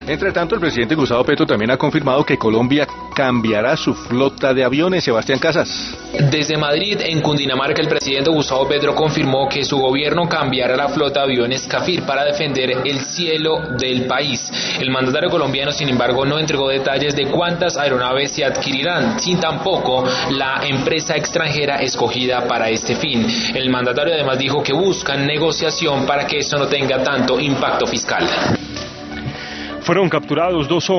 Entre tanto, el presidente Gustavo Petro también ha confirmado que Colombia cambiará su flota de aviones. Sebastián Casas. Desde Madrid, en Cundinamarca, el presidente Gustavo Petro confirmó que su gobierno cambiará la flota de aviones Cafir para defender el cielo del país. El mandatario colombiano, sin embargo, no entregó detalles de cuántas aeronaves se adquirirán, sin tampoco la empresa extranjera escogida para este fin. El mandatario además dijo que buscan negociación para que eso no tenga tanto impacto fiscal. Fueron capturados 2 hombres